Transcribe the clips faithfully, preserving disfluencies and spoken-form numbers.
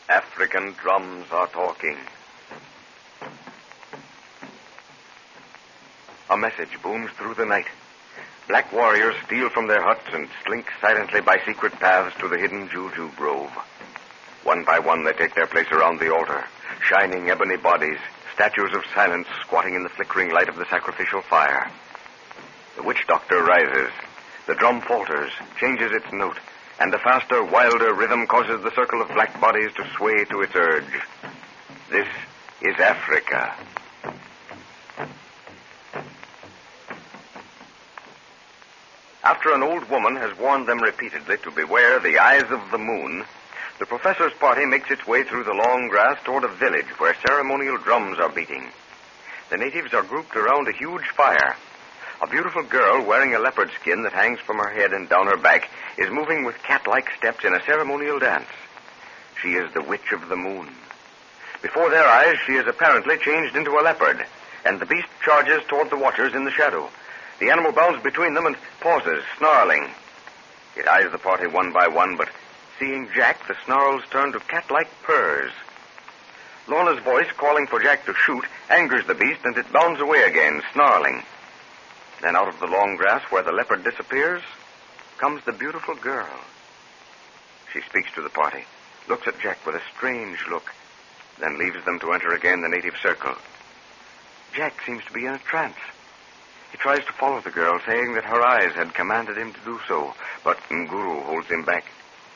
African drums are talking. A message booms through the night. Black warriors steal from their huts and slink silently by secret paths to the hidden Juju Grove. One by one, they take their place around the altar, shining ebony bodies, statues of silence squatting in the flickering light of the sacrificial fire. The witch doctor rises. The drum falters, changes its note, and a faster, wilder rhythm causes the circle of black bodies to sway to its urge. This is Africa. After an old woman has warned them repeatedly to beware the eyes of the moon, the professor's party makes its way through the long grass toward a village where ceremonial drums are beating. The natives are grouped around a huge fire. A beautiful girl wearing a leopard skin that hangs from her head and down her back is moving with cat-like steps in a ceremonial dance. She is the Witch of the Moon. Before their eyes, she is apparently changed into a leopard, and the beast charges toward the watchers in the shadow. The animal bounds between them and pauses, snarling. It eyes the party one by one, but seeing Jack, the snarls turn to cat-like purrs. Lorna's voice, calling for Jack to shoot, angers the beast, and it bounds away again, snarling. Then out of the long grass, where the leopard disappears, comes the beautiful girl. She speaks to the party, looks at Jack with a strange look, then leaves them to enter again the native circle. Jack seems to be in a trance. He tries to follow the girl, saying that her eyes had commanded him to do so, but Nguru holds him back.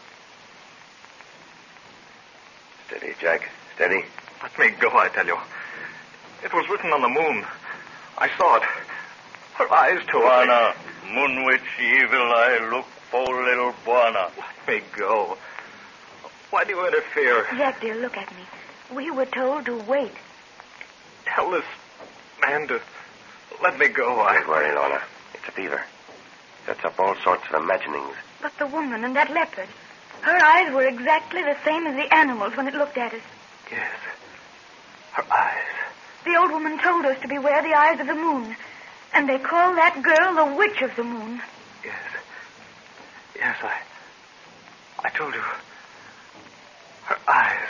Steady, Jack. Steady. Let me go, I tell you. It was written on the moon. I saw it. Her eyes told Bwana, moon witch, evil eye, look for little Bwana. Let me go. Why do you interfere? Jack, dear, look at me. We were told to wait. Tell this man to let me go. I... Don't worry, Lorna. It's a fever. Sets up all sorts of imaginings. But the woman and that leopard, her eyes were exactly the same as the animals when it looked at us. Yes. Her eyes. The old woman told us to beware the eyes of the moon. And they call that girl the Witch of the Moon. Yes. Yes, I... I told you. Her eyes.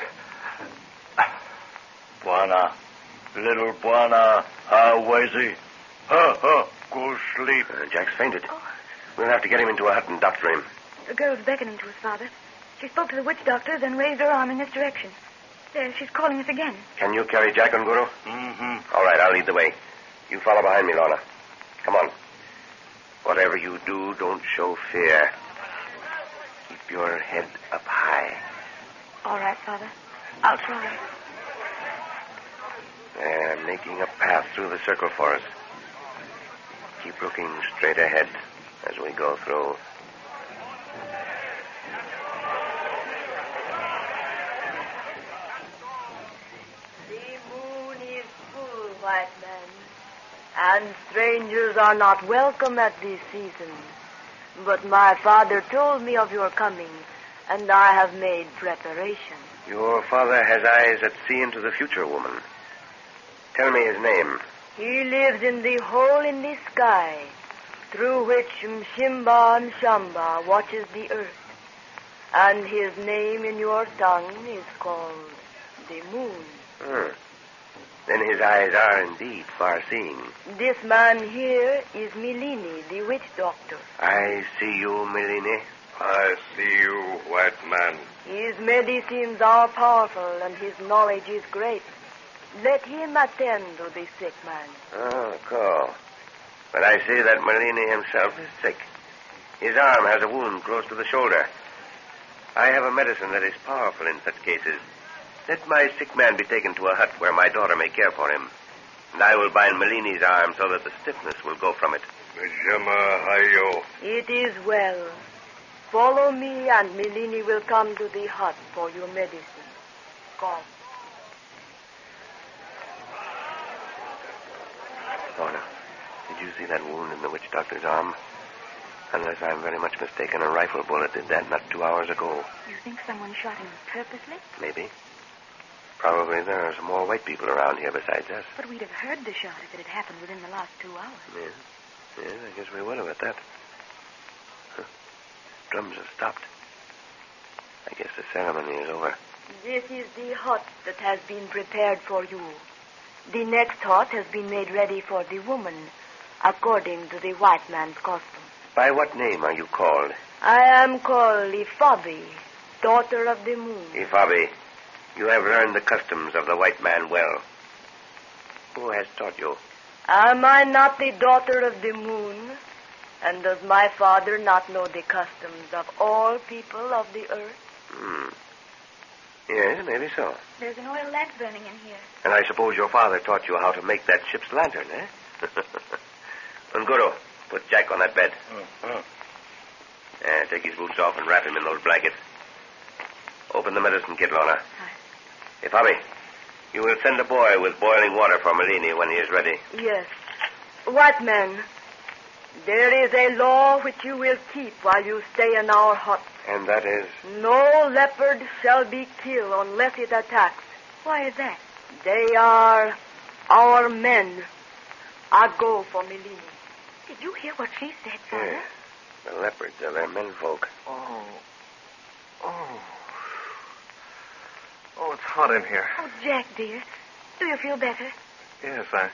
Bwana, little Bwana, how is he? Ha, ha, go sleep. Uh, Jack's fainted. Oh. We'll have to get him into a hut and doctor him. The girl's beckoning to us, Father. She spoke to the witch doctor, then raised her arm in this direction. There, she's calling us again. Can you carry Jack and Guru? Mm-hmm. All right, I'll lead the way. You follow behind me, Lorna. Come on. Whatever you do, don't show fear. Keep your head up high. All right, Father. I'll try. They're making a path through the circle for us. Keep looking straight ahead as we go through. The moon is full, white man, and strangers are not welcome at this season. But my father told me of your coming, and I have made preparation. Your father has eyes that see into the future, woman. Tell me his name. He lives in the hole in the sky, through which Mshimba Mshamba watches the earth. And his name in your tongue is called the moon. Hmm. Then his eyes are indeed far-seeing. This man here is Milini, the witch doctor. I see you, Milini. I see you, white man. His medicines are powerful and his knowledge is great. Let him attend to the sick man. Oh, cool. But I see that Milini himself is sick. His arm has a wound close to the shoulder. I have a medicine that is powerful in such cases. Let my sick man be taken to a hut where my daughter may care for him. And I will bind Milini's arm so that the stiffness will go from it. It is well. Follow me and Milini will come to the hut for your medicine. Come. Lorna, did you see that wound in the witch doctor's arm? Unless I'm very much mistaken, a rifle bullet did that not two hours ago. You think someone shot him purposely? Maybe. Probably there are some more white people around here besides us. But we'd have heard the shot if it had happened within the last two hours. Yes. Yes, I guess we would have at that. Huh. Drums have stopped. I guess the ceremony is over. This is the hut that has been prepared for you. The next hut has been made ready for the woman, according to the white man's custom. By what name are you called? I am called Ifabi, daughter of the moon. Ifabi, you have learned the customs of the white man well. Who has taught you? Am I not the daughter of the moon? And does my father not know the customs of all people of the earth? Hmm. Yes, maybe so. There's an oil lamp burning in here. And I suppose your father taught you how to make that ship's lantern, eh? Unguru, put Jack on that bed. Uh-huh. Yeah, take his boots off and wrap him in those blankets. Open the medicine kit, Lorna. Hey, Bobby, you will send a boy with boiling water for Malini when he is ready. Yes. White man, there is a law which you will keep while you stay in our hut. And that is? No leopard shall be killed unless it attacks. Why is that? They are our men. I go for Malini. Did you hear what she said, Father? Yeah. The leopards are their menfolk. Oh. Oh. Oh, it's hot in here. Oh, Jack, dear. Do you feel better? Yes, I...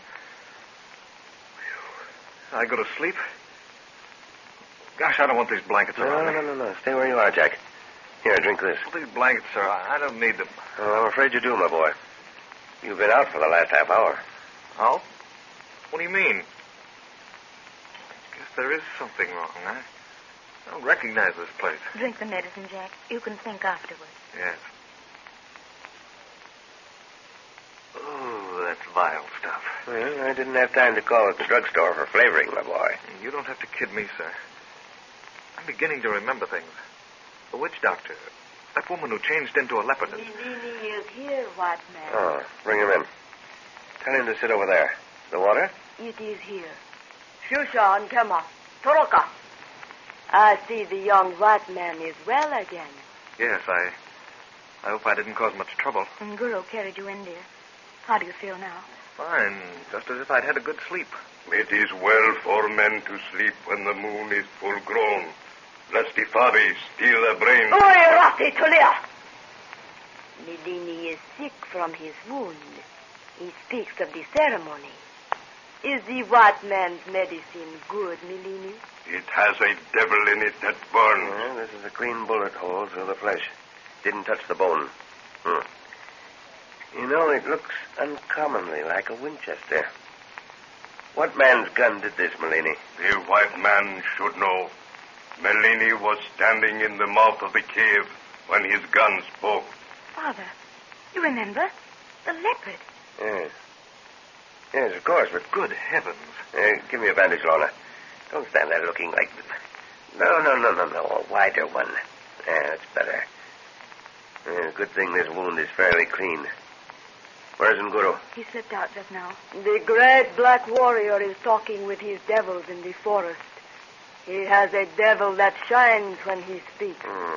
I go to sleep? Gosh, I don't want these blankets No, around no, me. no, no, no. Stay where you are, Jack. Here, drink this. Well, these blankets, sir, I I don't need them. Oh, I'm afraid you do, my boy. You've been out for the last half hour. Out? What do you mean? Guess there is something wrong. I, I don't recognize this place. Drink the medicine, Jack. You can think afterwards. Yes. Oh, that's vile stuff. Well, I didn't have time to call at the drugstore for flavoring, my boy. You don't have to kid me, sir. I'm beginning to remember things. The witch doctor, that woman who changed into a leopard. Malini is here, white man. Oh, bring him in. Tell him to sit over there. The water? It is here. Shusha and Kema. Toroka. I see the young white man is well again. Yes, I... I hope I didn't cause much trouble. And Guru carried you in, dear. How do you feel now? Fine, just as if I'd had a good sleep. It is well for men to sleep when the moon is full grown, lest Ifabi steal their brains. Oi, Rati Tulia! Malini is sick from his wound. He speaks of the ceremony. Is the white man's medicine good, Malini? It has a devil in it that burns. Well, this is a clean bullet hole through the flesh. Didn't touch the bone. Hmm. You know, it looks uncommonly like a Winchester. What man's gun did this, Malini? The white man should know. Malini was standing in the mouth of the cave when his gun spoke. Father, you remember? The leopard. Yes. Yes, of course, but... Good heavens. Uh, give me a bandage, Lorna. Don't stand there looking like... No, no, no, no, no. A wider one. Yeah, that's better. Uh, good thing this wound is fairly clean. Where's Nguru? He slipped out just now. The great black warrior is talking with his devils in the forest. He has a devil that shines when he speaks. Hmm.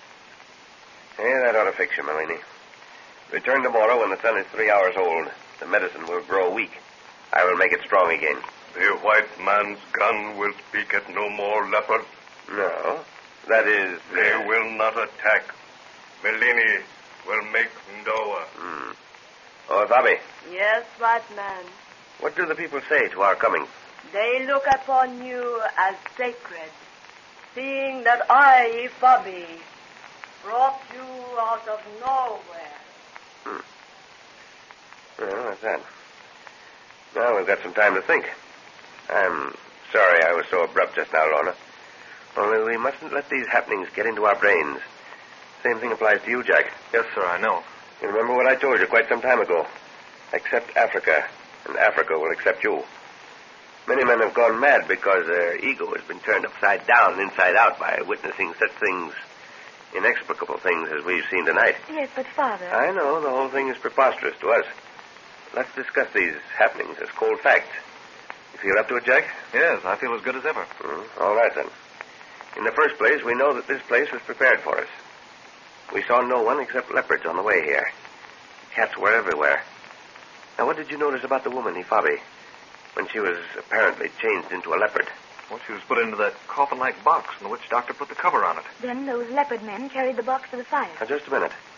Yeah, that ought to fix you, Malini. Return tomorrow when the sun is three hours old. The medicine will grow weak. I will make it strong again. The white man's gun will speak at no more leopard. No. That is... They uh, will not attack. Malini will make Ndoa. Hmm. Oh, Bobby, Yes, white man. what do the people say to our coming? They look upon you as sacred, seeing that I, Ifabi, brought you out of nowhere. Hmm. Well, that's that. Now we've got some time to think. I'm sorry I was so abrupt just now, Lorna. Only we mustn't let these happenings get into our brains. Same thing applies to you, Jack. Yes, sir, I know. You remember what I told you quite some time ago. Accept Africa, and Africa will accept you. Many men have gone mad because their ego has been turned upside down, inside out, by witnessing such things, inexplicable things as we've seen tonight. Yes, but Father... I know the whole thing is preposterous to us. Let's discuss these happenings as cold facts. You feel up to it, Jack? Yes, I feel as good as ever. Hmm, all right, then. In the first place, we know that this place was prepared for us. We saw no one except leopards on the way here. Cats were everywhere. Now, what did you notice about the woman, Ifabi, when she was apparently changed into a leopard? Well, she was put into that coffin-like box, and the witch doctor put the cover on it. Then those leopard men carried the box to the fire. Now, just a minute.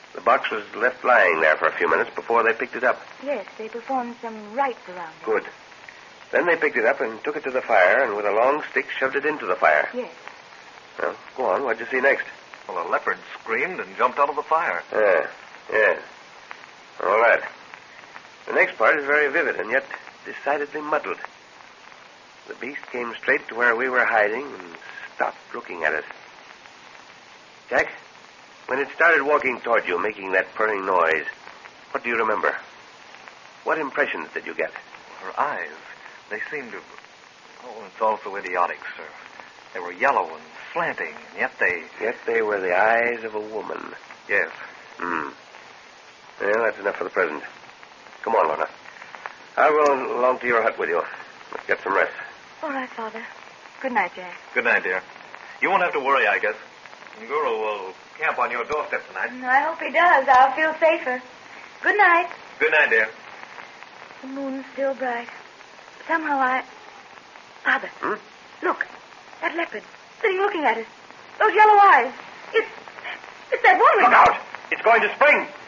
The box was left lying there for a few minutes before they picked it up. Yes, they performed some rites around it. Good. Then they picked it up and took it to the fire and with a long stick shoved it into the fire. Yes. Well, go on. What'd you see next? Well, a leopard screamed and jumped out of the fire. Yeah, yeah. All right. The next part is very vivid and yet decidedly muddled. The beast came straight to where we were hiding and stopped looking at us. Jack, when it started walking toward you, making that purring noise, what do you remember? What impressions did you get? Her eyes, they seemed to... Oh, it's all so idiotic, sir. They were yellow and slanting, and yet they... Yet they were the eyes of a woman. Yes. Hmm. Well, that's enough for the present. Come on, Lorna. I'll go along to your hut with you. Let's get some rest. All right, Father. Good night, Jack. Good night, dear. You won't have to worry, I guess. Guru will camp on your doorstep tonight. I hope he does. I'll feel safer. Good night. Good night, dear. The moon's still bright. Somehow I... Father. Hmm? Look. That leopard. Sitting looking at us. Those yellow eyes. It's... It's that woman. Look out! It's going to spring.